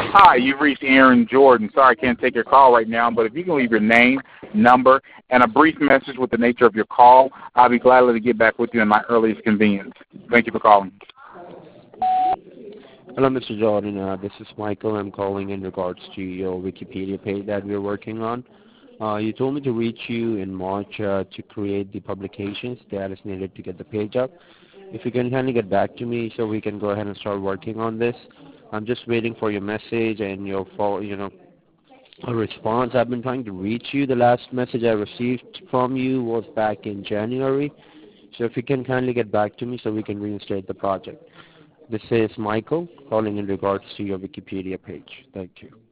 Hi, you've reached Aaron Jordan. Sorry I can't take your call right now, but if you can leave your name, number, and a brief message with the nature of your call, I'll be glad to get back with you in my earliest convenience. Thank you for calling. Hello, Mr. Jordan. This is Michael. I'm calling in regards to your Wikipedia page that we're working on. You told me to reach you in March to create the publications that is needed to get the page up. If you can kindly get back to me so we can go ahead and start working on this. I'm just waiting for your message and your a response. I've been trying to reach you. The last message I received from you was back in January. So if you can kindly get back to me so we can reinstate the project. This is Michael calling in regards to your Wikipedia page. Thank you.